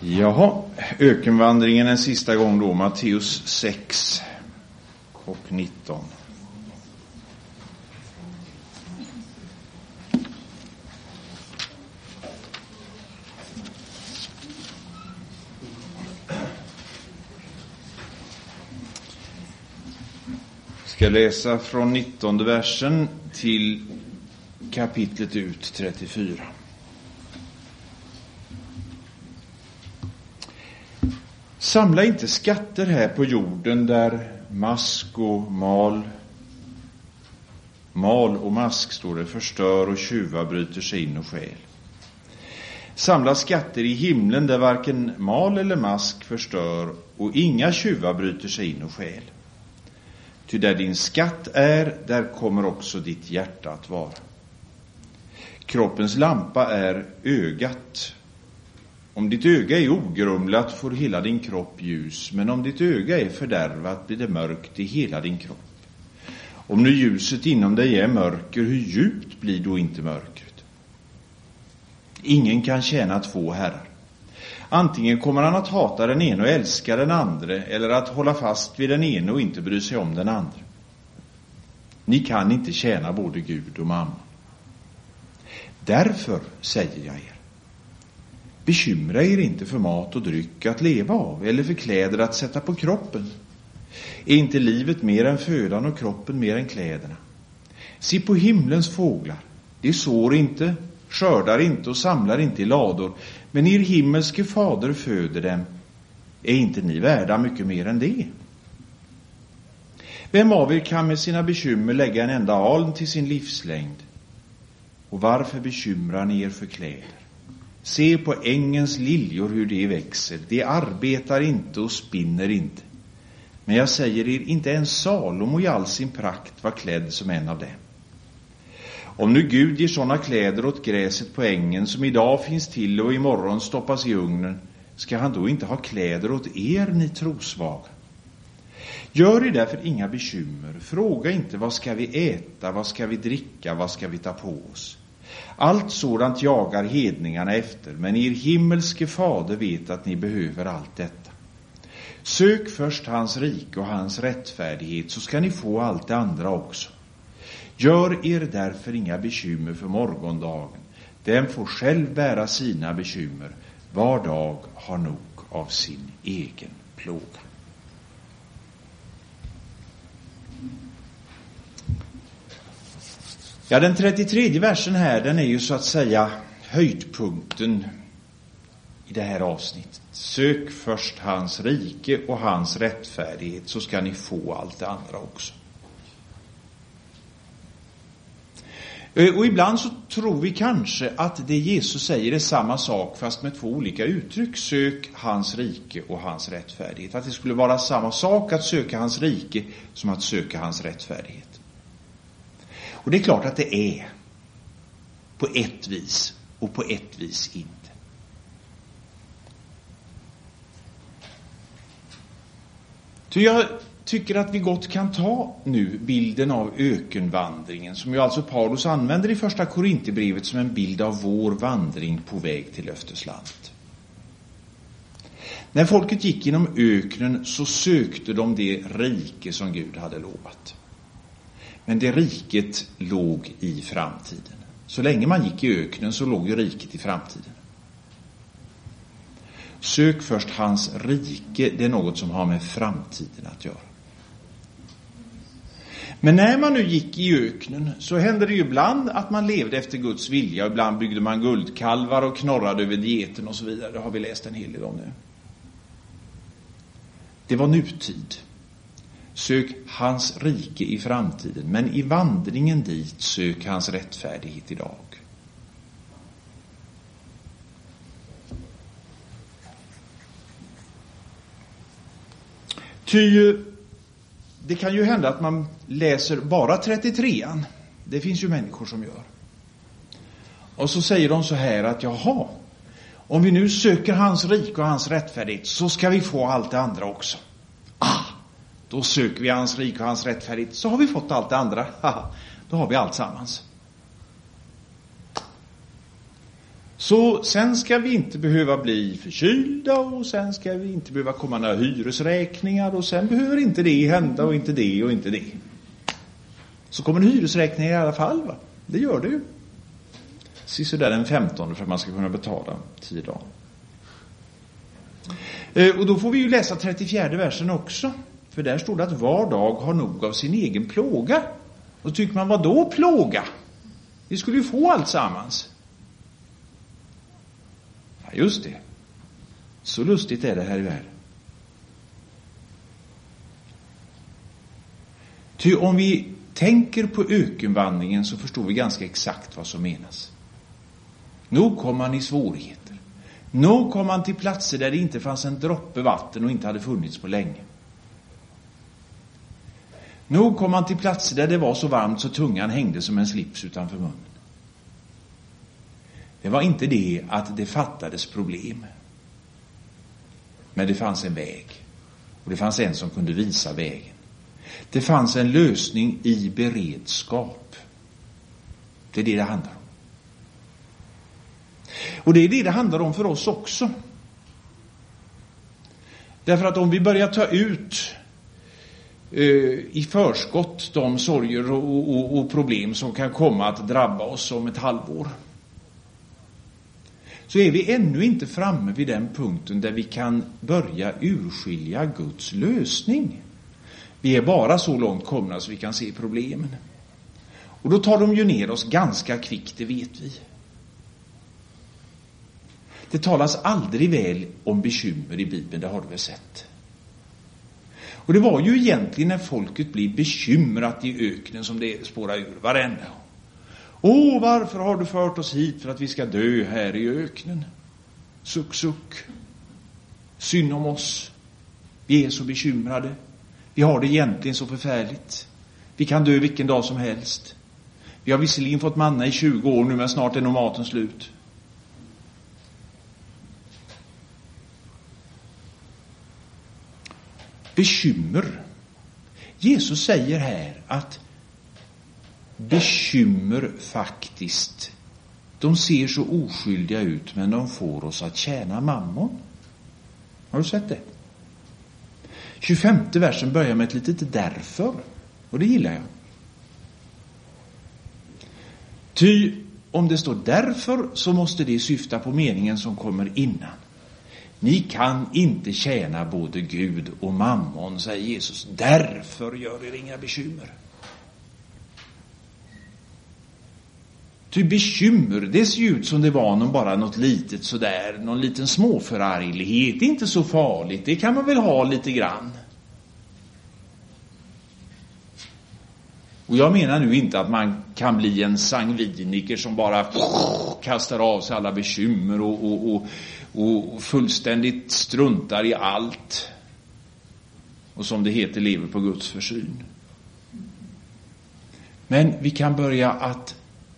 Jaha, ökenvandringen en sista gång då, Matteus 6 och 19. Jag ska läsa från 19:e versen till kapitlet ut 34. Samla inte skatter här på jorden där mask och mal och mask, står det, förstör och tjuvar bryter sig in och stjäl. Samla skatter i himlen där varken mal eller mask förstör och inga tjuvar bryter sig in och stjäl. Ty där din skatt är, där kommer också ditt hjärta att vara. Kroppens lampa är ögat. Om ditt öga är ogrumlat får hela din kropp ljus, men om ditt öga är fördärvat blir det mörkt i hela din kropp. Om nu ljuset inom dig är mörker, hur djupt blir då inte mörkret? Ingen kan tjäna två herrar. Antingen kommer han att hata den ene och älska den andra, eller att hålla fast vid den ene och inte bry sig om den andra. Ni kan inte tjäna både Gud och mammon. Därför säger jag er, bekymra er inte för mat och dryck att leva av, eller för kläder att sätta på kroppen. Är inte livet mer än födan och kroppen mer än kläderna? Se på himlens fåglar. De sår inte, skördar inte och samlar inte i lador, men er himmelske fader föder dem. Är inte ni värda mycket mer än det? Vem av er kan med sina bekymmer lägga en enda aln till sin livslängd? Och varför bekymrar ni er för kläder? Se på ängens liljor hur de växer. De arbetar inte och spinner inte. Men jag säger er, inte ens Salomo i all sin prakt var klädd som en av dem. Om nu Gud ger sådana kläder åt gräset på ängen som idag finns till och imorgon stoppas i ugnen, ska han då inte ha kläder åt er, ni trosvaga? Gör er därför inga bekymmer. Fråga inte, vad ska vi äta, vad ska vi dricka, vad ska vi ta på oss? Allt sådant jagar hedningarna efter, men er himmelske fader vet att ni behöver allt detta. Sök först hans rike och hans rättfärdighet, så ska ni få allt det andra också. Gör er därför inga bekymmer för morgondagen. Den får själv bära sina bekymmer. Var dag har nog av sin egen plåga. Ja, den 33:e versen här, den är ju så att säga höjdpunkten i det här avsnittet. Sök först hans rike och hans rättfärdighet, så ska ni få allt det andra också. Och ibland så tror vi kanske att det Jesus säger är samma sak fast med två olika uttryck. Sök hans rike och hans rättfärdighet. Att det skulle vara samma sak att söka hans rike som att söka hans rättfärdighet. Och det är klart att det är. På ett vis och på ett vis inte. Så jag tycker att vi gott kan ta nu bilden av ökenvandringen, som ju alltså Paulus använder i första Korinthierbrevet som en bild av vår vandring på väg till löfteslandet. När folket gick genom öknen så sökte de det rike som Gud hade lovat. Men det riket låg i framtiden. Så länge man gick i öknen så låg ju riket i framtiden. Sök först hans rike, det är något som har med framtiden att göra. Men när man nu gick i öknen så hände det ju ibland att man levde efter Guds vilja. Ibland byggde man guldkalvar och knorrade över dieten och så vidare. Det har vi läst en hel del om nu. Det var nutid. Sök hans rike i framtiden, men i vandringen dit sök hans rättfärdighet idag. Ty det kan ju hända att man läser bara 33an. Det finns ju människor som gör. Och så säger de så här att jaha, om vi nu söker hans rike och hans rättfärdighet så ska vi få allt det andra också. Då söker vi hans rike och hans rättfärdighet, så har vi fått allt det andra. Då har vi allt sammans. Så sen ska vi inte behöva bli förkylda, och sen ska vi inte behöva komma några hyresräkningar, och sen behöver inte det hända, och inte det och inte det. Så kommer en hyresräkning i alla fall, va? Det gör det ju. Så där den 15 för att man ska kunna betala 10 dagar. Och då får vi ju läsa 34:e versen också. För där står det att var dag har nog av sin egen plåga. Och tycker man, vad då plåga? Vi skulle ju få allt sammans. Ja, just det. Så lustigt är det här i världen. Ty om vi tänker på ökenvandringen så förstår vi ganska exakt vad som menas. Nog kom man i svårigheter. Nog kom man till platser där det inte fanns en droppe vatten och inte hade funnits på länge. Nog kom man till platser där det var så varmt så tungan hängde som en slips utanför munnen. Det var inte det att det fattades problem. Men det fanns en väg. Och det fanns en som kunde visa vägen. Det fanns en lösning i beredskap. Det är det handlar om. Och det är det handlar om för oss också. Därför att om vi börjar ta ut i förskott de sorger och problem som kan komma att drabba oss om ett halvår, så är vi ännu inte framme vid den punkten där vi kan börja urskilja Guds lösning. Vi är bara så långt komna så vi kan se problemen. Och då tar de ju ner oss ganska kvickt, det vet vi. Det talas aldrig väl om bekymmer i Bibeln, det har du väl sett. Och det var ju egentligen när folket blir bekymrat i öknen som det spårar ur varenda. Varför har du fört oss hit för att vi ska dö här i öknen? Suck, suck. Synd om oss. Vi är så bekymrade. Vi har det egentligen så förfärligt. Vi kan dö vilken dag som helst. Vi har visserligen fått manna i 20 år nu, men snart är nog maten slut. Bekymmer. Jesus säger här att bekymmer faktiskt, de ser så oskyldiga ut, men de får oss att tjäna mammon. Har du sett det? 25:e versen börjar med ett litet därför, och det gillar jag. Ty om det står därför så måste det syfta på meningen som kommer innan. Ni kan inte tjäna både Gud och mammon, säger Jesus. Därför gör er inga bekymmer. Ty bekymmer, det ser ut som det var bara något litet sådär, någon liten småförarglighet. Det är inte så farligt, det kan man väl ha lite grann. Och jag menar nu inte att man kan bli en sangviniker som bara kastar av sig alla bekymmer och fullständigt struntar i allt. Och som det heter, lever på Guds försyn. Men vi kan börja att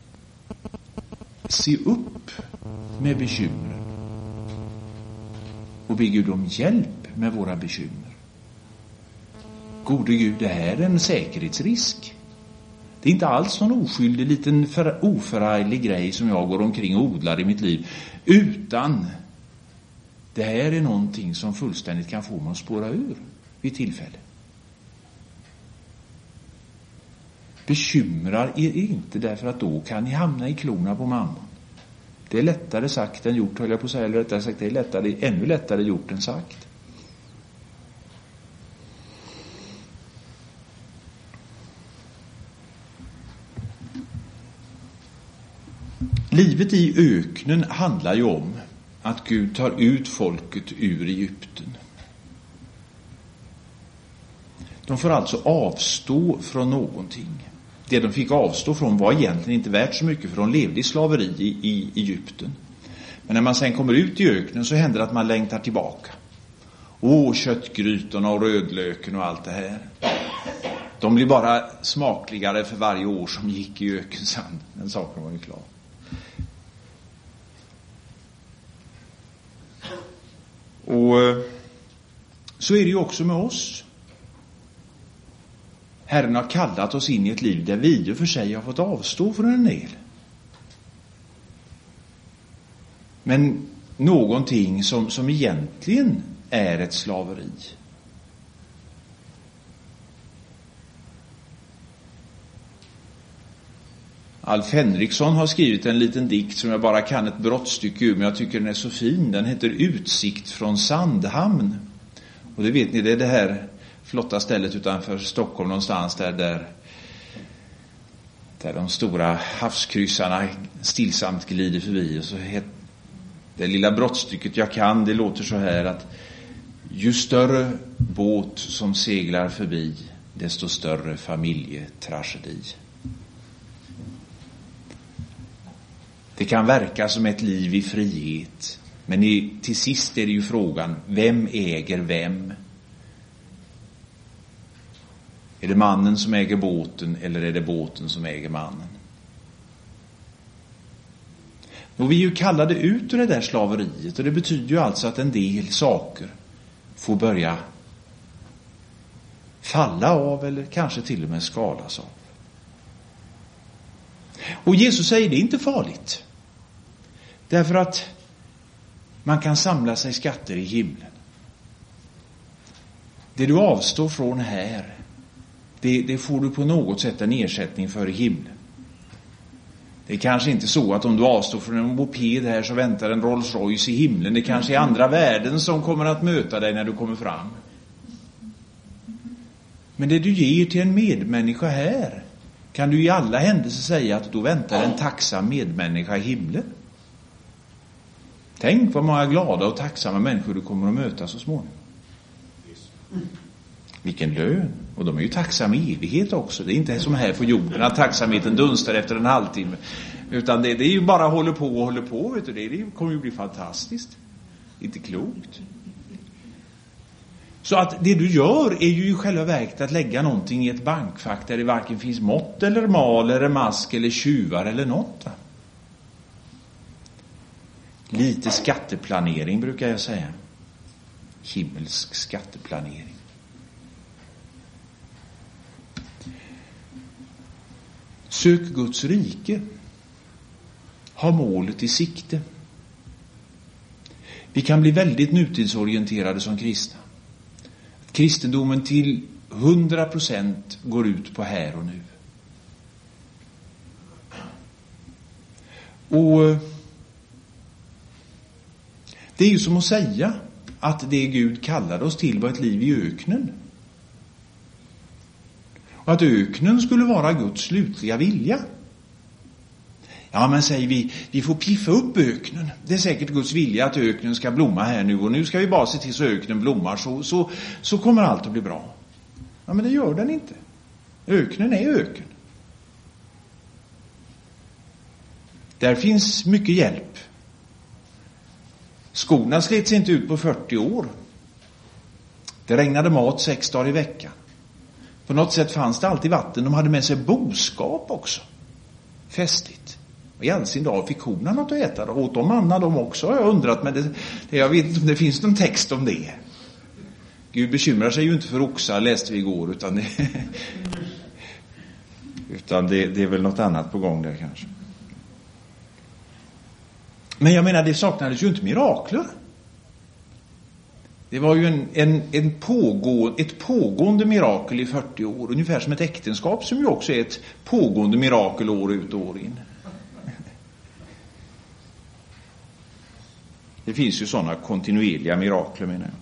se upp med bekymmer och be Gud om hjälp med våra bekymmer. Gode Gud, det här är en säkerhetsrisk. Det är inte alls någon oskyldig liten oförarglig grej som jag går omkring och odlar i mitt liv, utan det här är någonting som fullständigt kan få mig att spåra ur vid tillfälle. Bekymrar er inte, därför att då kan ni hamna i klorna på mamman. Det är lättare sagt än gjort, höll jag på att säga, eller rättare sagt, det är ännu lättare gjort än sagt. Livet i öknen handlar ju om att Gud tar ut folket ur Egypten. De får alltså avstå från någonting. Det de fick avstå från var egentligen inte värt så mycket, för de levde i slaveri i Egypten. Men när man sen kommer ut i öknen så händer det att man längtar tillbaka. Köttgrytorna och rödlöken och allt det här. De blir bara smakligare för varje år som gick i ökensand. Den saken var ju klar. Och så är det ju också med oss. Herren har kallat oss in i ett liv där vi för sig har fått avstå från en del. Men någonting som egentligen är ett slaveri. Alf Henriksson har skrivit en liten dikt som jag bara kan ett brottstycke ur, men jag tycker den är så fin. Den heter Utsikt från Sandhamn. Och det vet ni, det är det här flotta stället utanför Stockholm någonstans där de stora havskryssarna stillsamt glider förbi. Och så det lilla brottstycket jag kan, det låter så här att ju större båt som seglar förbi, desto större familjetragedi. Det kan verka som ett liv i frihet, men till sist är det ju frågan, vem äger vem? Är det mannen som äger båten eller är det båten som äger mannen? Och vi är ju kallade ut ur det där slaveriet, och det betyder ju alltså att en del saker får börja falla av eller kanske till och med skalas av. Och Jesus säger det är inte farligt. Därför att man kan samla sig skatter i himlen. Det du avstår från här, det får du på något sätt en ersättning för i himlen. Det är kanske inte så att om du avstår från en moped här så väntar en Rolls Royce i himlen. Det kanske är andra värden som kommer att möta dig när du kommer fram. Men det du ger till en medmänniska här kan du i alla händelser säga att då väntar en tacksam medmänniska i himlen. Tänk vad många glada och tacksamma människor du kommer att möta så småningom. Vilken lön. Och de är ju tacksamma i evighet också. Det är inte som här på jorden att tacksamheten dunstar efter en halvtimme. Utan det är ju bara håller på. Vet du. Det kommer ju bli fantastiskt. Inte klokt. Så att det du gör är ju i själva verket att lägga någonting i ett bankfack där det varken finns mått eller mal eller mask eller tjuvar eller något. Va? Lite skatteplanering brukar jag säga. Himmelsk skatteplanering. Sök Guds rike. Ha målet i sikte. Vi kan bli väldigt nutidsorienterade som kristna. Kristendomen till 100% går ut på här och nu. Och det är ju som att säga att det Gud kallade oss till var ett liv i öknen. Och att öknen skulle vara Guds slutliga vilja. Ja, men säger vi får piffa upp öknen. Det är säkert Guds vilja att öknen ska blomma här nu. Och nu ska vi bara se till så öknen blommar så kommer allt att bli bra. Ja, men det gör den inte. Öknen är öken. Där finns mycket hjälp. Skorna slets inte ut på 40 år. Det regnade mat 6 dagar i veckan. På något sätt fanns det alltid vatten. De hade med sig boskap också. Festligt. Och i all sin dag fick korna något att äta. Och åt de manna de också, har jag undrat. Men jag vet inte om det finns någon text om det. Gud bekymrar sig ju inte för oxar, läste vi igår. Utan det är väl något annat på gång där kanske. Men jag menar, det saknades ju inte mirakler. Det var ju ett pågående mirakel i 40 år. Ungefär som ett äktenskap som ju också är ett pågående mirakel år ut och år in. Det finns ju sådana kontinuerliga mirakler, menar jag.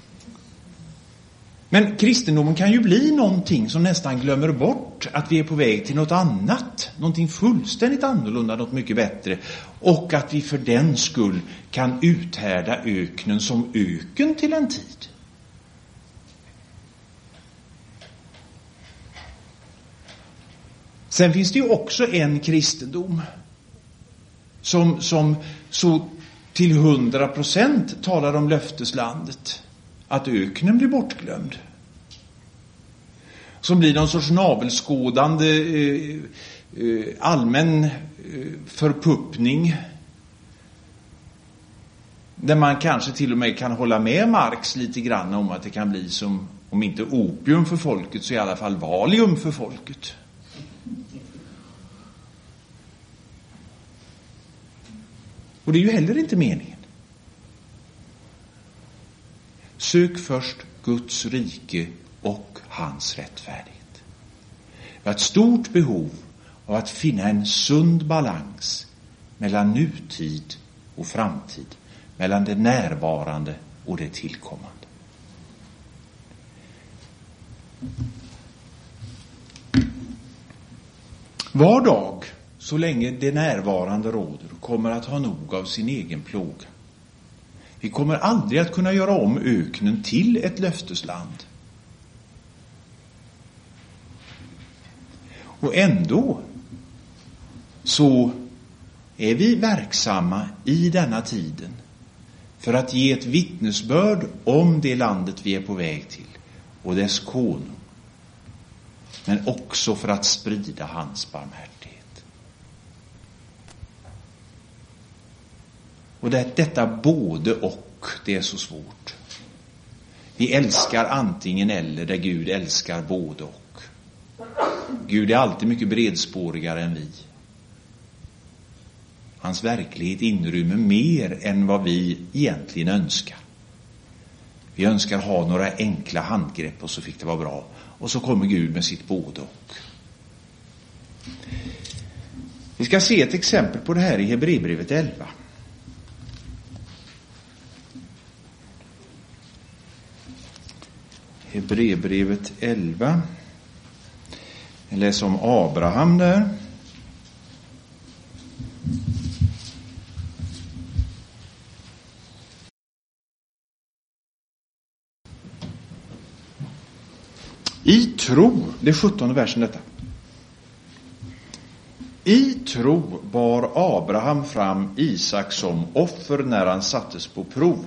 Men kristendomen kan ju bli någonting som nästan glömmer bort att vi är på väg till något annat. Någonting fullständigt annorlunda, något mycket bättre. Och att vi för den skull kan uthärda öknen som öken till en tid. Sen finns det ju också en kristendom som så till 100% talar om löfteslandet. Att öknen blir bortglömd. Som blir någon sorts navelskådande allmän förpuppning. Där man kanske till och med kan hålla med Marx lite grann om att det kan bli som, om inte opium för folket så i alla fall valium för folket. Och det är ju heller inte meningen. Sök först Guds rike och hans rättfärdighet. Vi har ett stort behov av att finna en sund balans mellan nutid och framtid, mellan det närvarande och det tillkommande. Var dag, så länge det närvarande råder, kommer att ha nog av sin egen plåga. Vi kommer aldrig att kunna göra om öknen till ett löftesland. Och ändå så är vi verksamma i denna tiden för att ge ett vittnesbörd om det landet vi är på väg till och dess konung. Men också för att sprida hans barmhärtighet. Och detta både och, det är så svårt. Vi älskar antingen eller, där Gud älskar både och. Gud är alltid mycket bredspårigare än vi. Hans verklighet inrymmer mer än vad vi egentligen önskar. Vi önskar ha några enkla handgrepp och så fick det vara bra. Och så kommer Gud med sitt både och. Vi ska se ett exempel på det här i Hebreerbrevet 11. Hebreerbrevet 11. Jag läser om Abraham där. I tro, det är 17:e versen detta. I tro bar Abraham fram Isak som offer när han sattes på prov.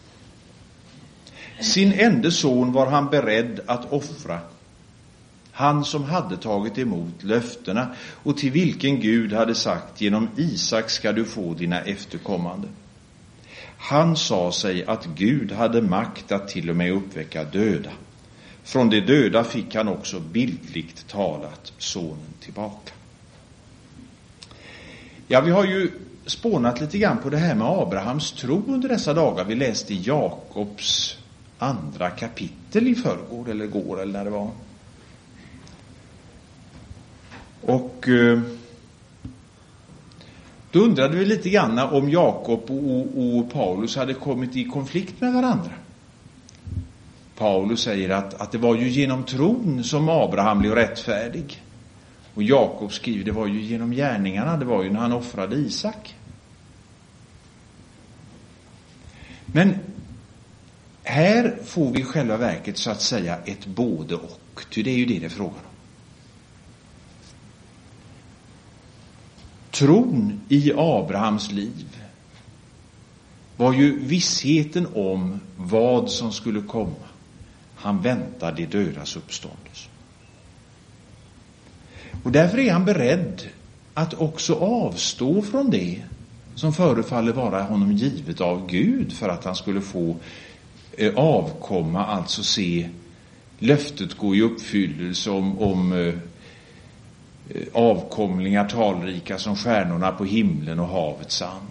Sin enda son var han beredd att offra. Han som hade tagit emot löftena och till vilken Gud hade sagt: genom Isak ska du få dina efterkommande. Han sa sig att Gud hade makt att till och med uppväcka döda. Från de döda fick han också bildligt talat sonen tillbaka. Ja, vi har ju spånat lite grann på det här med Abrahams tro under dessa dagar. Vi läste Jakobs andra kapitel i förrgår eller går eller när det var. Och då undrade vi lite grann om Jakob och Paulus hade kommit i konflikt med varandra. Paulus säger att det var ju genom tron som Abraham blev rättfärdig. Och Jakob skriver det var ju genom gärningarna, det var ju när han offrade Isak. Men här får vi själva verket så att säga ett både och. Ty det är ju det frågar om. Tron i Abrahams liv var ju vissheten om vad som skulle komma. Han väntade de dödas uppståndelse. Och därför är han beredd att också avstå från det som förefaller vara honom givet av Gud för att han skulle få avkomma, alltså se löftet gå i uppfyllelse om avkomlingar talrika som stjärnorna på himlen och havets sand.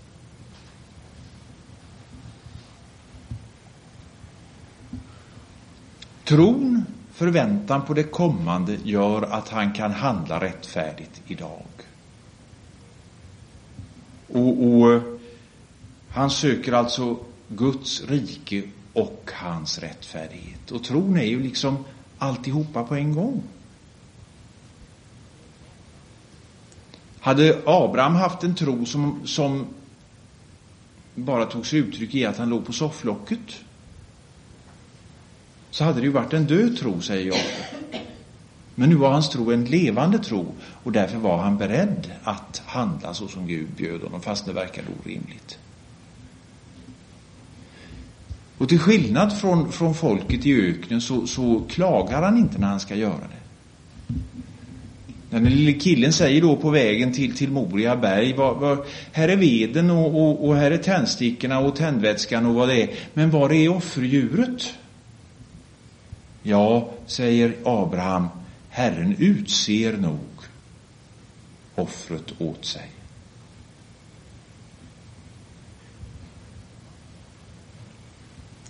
Tron, förväntan på det kommande, gör att han kan handla rättfärdigt idag. Och han söker alltså Guds rike och hans rättfärdighet. Och tron är ju liksom alltihopa på en gång. Hade Abraham haft en tro som bara tog sig uttryck i att han låg på sofflocket, så hade det ju varit en död tro, säger jag. Men nu var hans tro en levande tro, och därför var han beredd att handla så som Gud bjöd honom, fast det verkade orimligt. Och till skillnad från folket i öknen så klagar han inte när han ska göra det. Den lille killen säger då på vägen till Moria berg, här är veden och här är tändstickorna och tändvätskan och vad det är. Men var är offerdjuret? Ja, säger Abraham, Herren utser nog offret åt sig.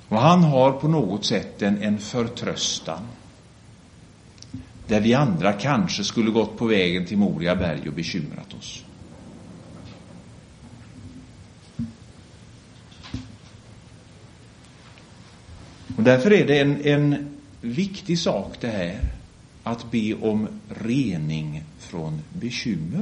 Och han har på något sätt en förtröstan. Där vi andra kanske skulle gått på vägen till Moria berg och bekymrat oss. Och därför är det en viktig sak det här. Att be om rening från bekymmer.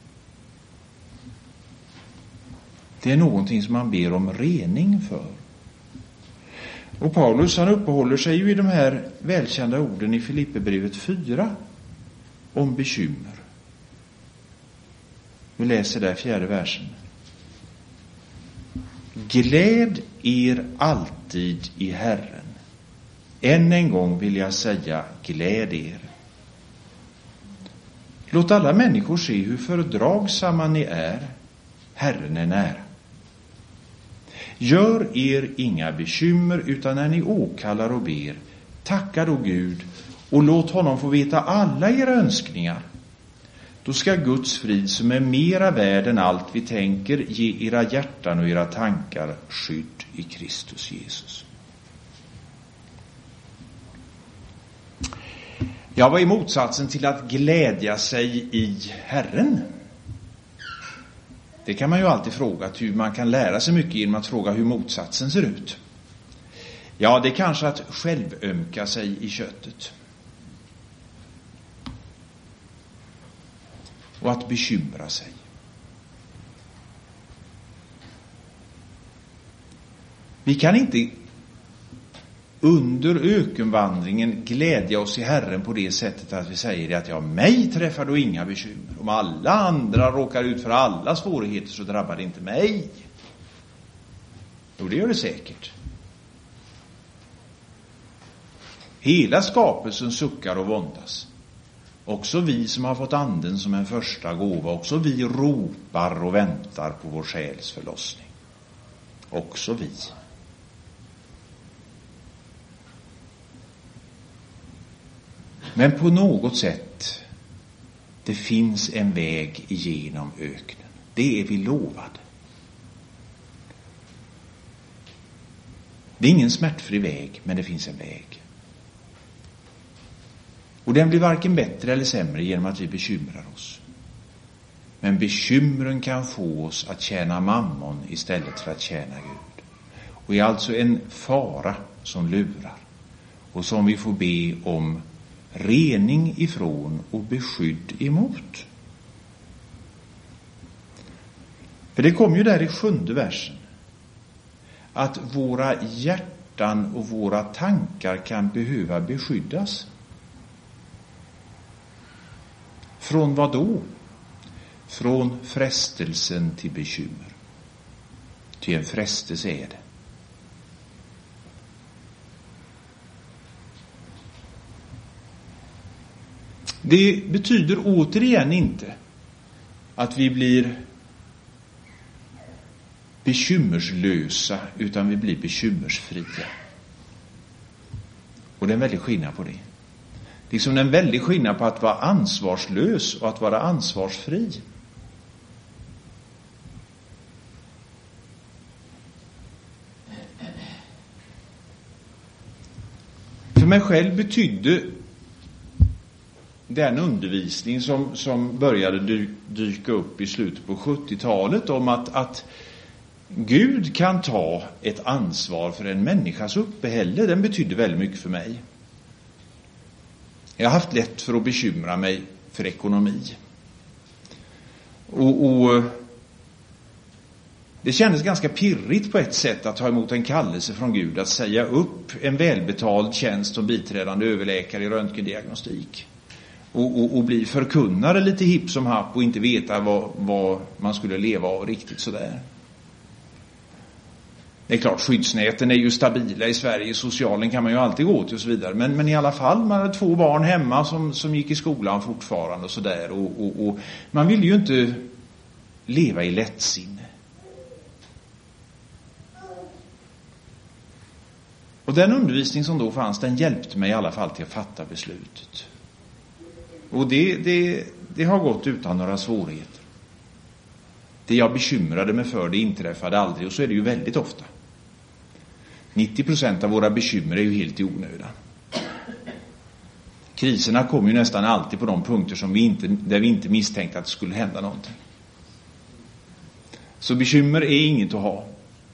Det är någonting som man ber om rening för. Och Paulus han uppehåller sig ju i de här välkända orden i Filipperbrevet 4 om bekymmer. Vi läser där 4:e versen. Gläd er alltid i Herren. Än en gång vill jag säga, gläd er. Låt alla människor se hur fördragsamma ni är. Herren är nära. Gör er inga bekymmer, utan när ni åkallar och ber, tacka då Gud och låt honom få veta alla era önskningar. Då ska Guds frid, som är mera värd än allt vi tänker, ge era hjärtan och era tankar skydd i Kristus Jesus. Jag var i motsatsen till att glädja sig i Herren. Det kan man ju alltid fråga, hur man kan lära sig mycket genom att fråga hur motsatsen ser ut. Ja, det är kanske att självömka sig i köttet. Och att bekymra sig. Vi kan inte under ökenvandringen glädja oss i Herren på det sättet att vi säger att mig träffar då inga bekymmer. Om alla andra råkar ut för alla svårigheter så drabbar det inte mig. Jo, det gör det säkert. Hela skapelsen suckar och våndas. Också vi som har fått anden som en första gåva, också vi ropar och väntar på vår själs förlossning. Också vi. Men på något sätt, det finns en väg igenom öknen. Det är vi lovad. Det är ingen smärtfri väg, men det finns en väg. Och den blir varken bättre eller sämre genom att vi bekymrar oss. Men bekymren kan få oss att tjäna mammon istället för att tjäna Gud. Och är alltså en fara som lurar. Och som vi får be om rening ifrån och beskydd emot. För det kommer ju där i 7:e versen. Att våra hjärtan och våra tankar kan behöva beskyddas. Från vad då? Från frestelsen till bekymmer. Till en frestelse är det. Det betyder återigen inte att vi blir bekymmerslösa, utan vi blir bekymmersfria. Och det är en väldig skillnad på det. Liksom en väldig skillnad på att vara ansvarslös och att vara ansvarsfri. För mig själv betydde den undervisning som började dyka upp i slutet på 70-talet om att Gud kan ta ett ansvar för en människas uppehälle, den betydde väldigt mycket för mig. Jag har haft lätt för att bekymra mig för ekonomi. Och det kändes ganska pirrigt på ett sätt att ta emot en kallelse från Gud att säga upp en välbetald tjänst som biträdande överläkare i röntgendiagnostik. Och bli förkunnare lite hipp som happ och inte veta vad man skulle leva av riktigt sådär. Det är klart, skyddsnäten är ju stabila i Sverige, socialen kan man ju alltid gå till och så vidare. Men i alla fall, man hade 2 barn hemma som gick i skolan fortfarande och sådär. Och man vill ju inte leva i lättsinne. Och den undervisning som då fanns, den hjälpte mig i alla fall till att fatta beslutet. Och det har gått utan några svårigheter. Det jag bekymrade mig för, det inträffade aldrig, och så är det ju väldigt ofta. 90% av våra bekymmer är ju helt i onödan. Kriserna kommer ju nästan alltid på de punkter där vi inte misstänkte att det skulle hända någonting. Så bekymmer är inget att ha.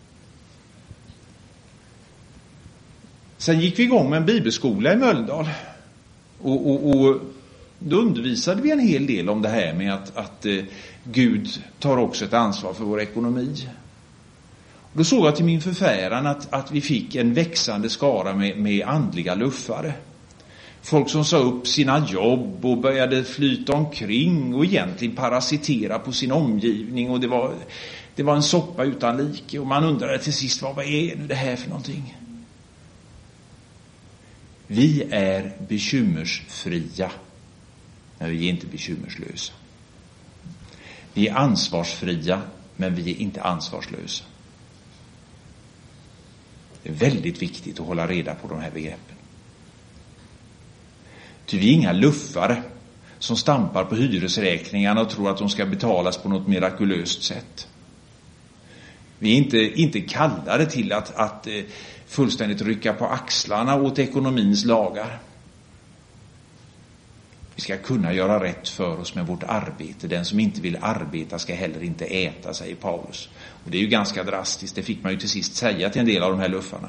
Sen gick vi igång med en bibelskola i Mölndal. Och då undervisade vi en hel del om det här med att Gud tar också ett ansvar för vår ekonomi. Och då såg jag till min förfäran att vi fick en växande skara med andliga luffare. Folk som sa upp sina jobb och började flyta omkring och egentligen parasitera på sin omgivning. Och det var en soppa utan like. Och man undrade till sist, vad är nu det här för någonting? Vi är bekymmersfria, men vi är inte bekymmerslösa. Vi är ansvarsfria, men vi är inte ansvarslösa. Det är väldigt viktigt att hålla reda på de här begreppen. Ty vi är inga luffare som stampar på hyresräkningarna och tror att de ska betalas på något mirakulöst sätt. Vi är inte kallade till att fullständigt rycka på axlarna åt ekonomins lagar. Vi ska kunna göra rätt för oss med vårt arbete. Den som inte vill arbeta ska heller inte äta, säger Paulus. Och det är ju ganska drastiskt. Det fick man ju till sist säga till en del av de här luffarna.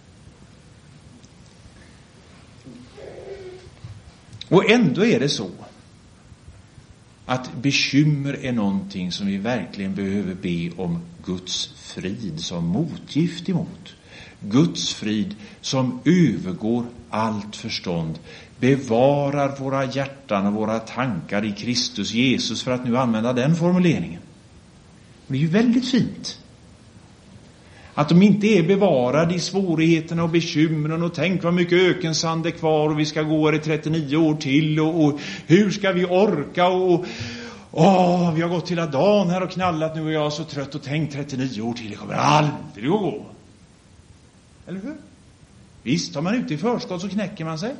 Och ändå är det så att bekymmer är någonting som vi verkligen behöver be om Guds frid som motgift emot. Guds frid som övergår allt förstånd, bevarar våra hjärtan och våra tankar i Kristus Jesus, för att nu använda den formuleringen. Det är ju väldigt fint. Att de inte är bevarade i svårigheterna och bekymren och tänk vad mycket ökensand är kvar och vi ska gå i 39 år till och hur ska vi orka och vi har gått hela dagen här och knallat nu och jag är så trött och tänkt 39 år till, det kommer aldrig att gå. Eller hur? Visst, tar man ute i förskott så knäcker man sig.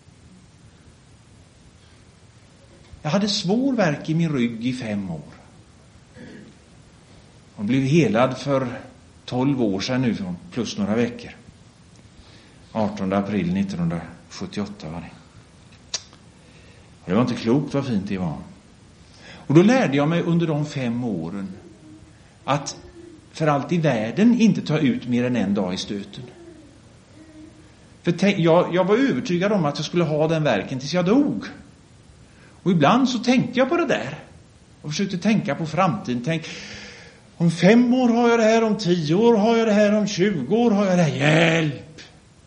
Jag hade svår värk i min rygg i 5 år. Och blev helad för 12 år sedan nu, plus några veckor. 18 april 1978 var det. Och det var inte klokt vad fint det var. Och då lärde jag mig under de 5 åren att för allt i världen inte ta ut mer än en dag i stöten. För jag var övertygad om att jag skulle ha den verken tills jag dog. Och ibland så tänkte jag på det där. Och försökte tänka på framtiden. Tänk, om 5 år har jag det här, om 10 år har jag det här, om 20 år har jag det här. Hjälp!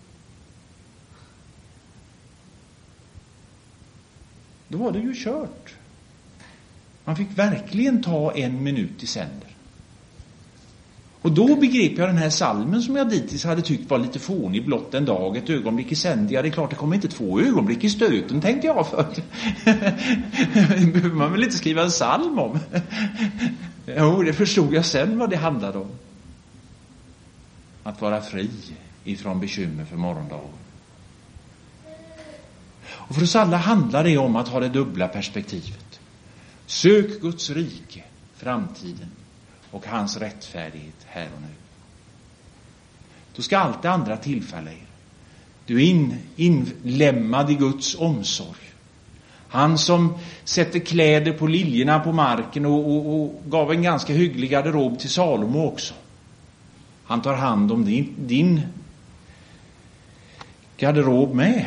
Då var det ju kört. Man fick verkligen ta 1 minut i sänder. Och då begrep jag den här salmen som jag dittills hade tyckt var lite fånig, blott en dag, ett ögonblick i sänder. Ja, det är klart, det kommer inte 2 ögonblick i stöten, tänkte jag förut. Det behöver man väl inte skriva en salm om. Jo, det förstod jag sen vad det handlade om. Att vara fri ifrån bekymmer för morgondagen. Och för oss alla handlar det om att ha det dubbla perspektivet. Sök Guds rike, framtiden, och hans rättfärdighet här och nu. Då ska allt det andra tillfälla er. Du är inlämmad i Guds omsorg. Han som sätter kläder på liljorna på marken och gav en ganska hygglig garderob till Salomo också. Han tar hand om din garderob med.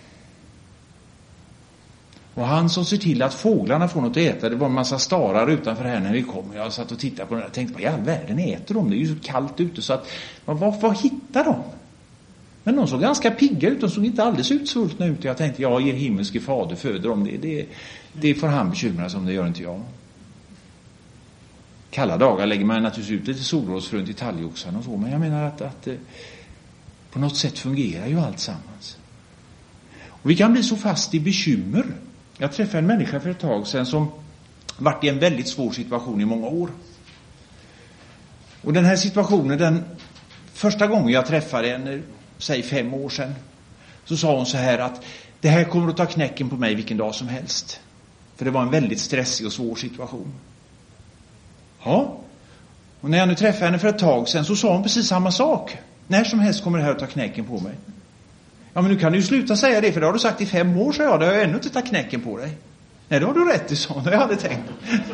Och han som ser till att fåglarna får något att äta. Det var en massa starar utanför här när vi kom. Jag satt och tittade på den och tänkte, vad i all världen äter de? Det är ju så kallt ute så att, vad hittar de? Men de såg ganska pigga ut, de såg inte alldeles utsvultna ut. Jag tänkte, er himmelske fader föder dem. Det får han bekymra sig om, det gör inte jag. Kalla dagar lägger man naturligtvis ut lite solrådsfrön till talgoxarna och så. Men jag menar att på något sätt fungerar ju allt sammans. Och vi kan bli så fast i bekymmer. Jag träffade en människa för ett tag sedan som varit i en väldigt svår situation i många år. Och den här situationen, första gången jag träffade henne, säg 5 år sedan, så sa hon så här att det här kommer att ta knäcken på mig vilken dag som helst. För det var en väldigt stressig och svår situation. Ja. Och när jag nu träffade henne för ett tag sedan så sa hon precis samma sak. När som helst kommer det här att ta knäcken på mig. Ja, men nu kan du ju sluta säga det, för det har du sagt i 5 år, så jag. Det har jag ännu inte tagit knäcken på dig. Nej, då har du rätt i så. Det jag hade tänkt.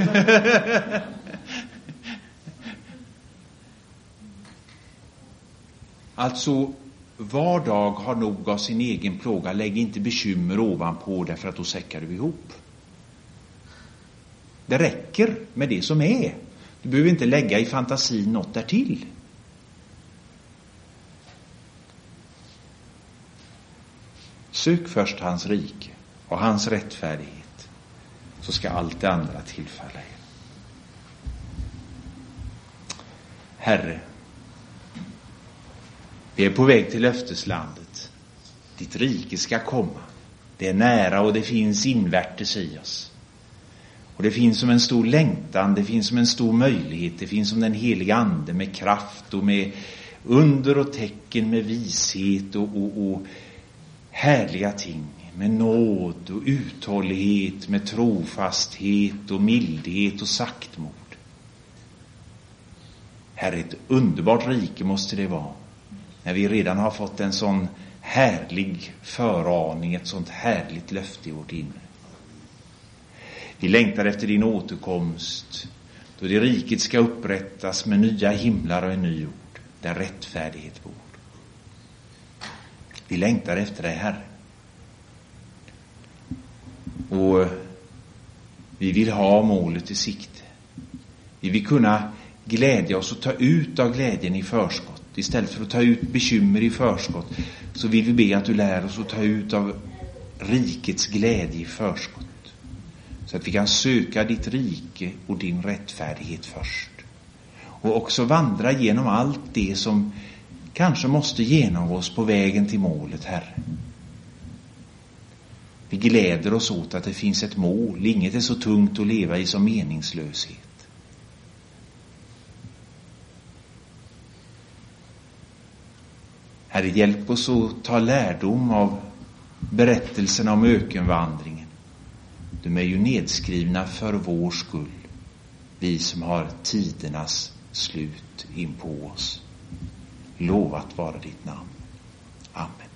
Alltså, var dag har nog av sin egen plåga. Lägg inte bekymmer ovanpå, därför att då säckar du ihop. Det räcker med det som är. Du behöver inte lägga i fantasin något därtill. Sök först hans rike och hans rättfärdighet, så ska allt det andra tillfalla er. Herre, vi är på väg till löfteslandet. Ditt rike ska komma. Det är nära och det finns invärtes i oss. Och det finns som en stor längtan, det finns som en stor möjlighet, det finns som den heliga ande med kraft och med under och tecken, med vishet och härliga ting, med nåd och uthållighet, med trofasthet och mildhet och saktmod. Herre, ett underbart rike måste det vara, när vi redan har fått en sån härlig föraning, ett sånt härligt löfte i vårt inre. Vi längtar efter din återkomst, då det riket ska upprättas med nya himlar och en ny jord, där rättfärdighet bor. Vi längtar efter dig, Herre. Och vi vill ha målet i sikte. Vi vill kunna glädja oss och ta ut av glädjen i förskott. Istället för att ta ut bekymmer i förskott, så vill vi be att du lär oss att ta ut av rikets glädje i förskott. Så att vi kan söka ditt rike och din rättfärdighet först. Och också vandra genom allt det som kanske måste genomgås på vägen till målet, Herre. Vi gläder oss åt att det finns ett mål. Inget är så tungt att leva i som meningslöshet. Herre, hjälp oss att ta lärdom av berättelserna om ökenvandringen. De är ju nedskrivna för vår skull, vi som har tidernas slut in på oss. Lovat vara ditt namn. Amen.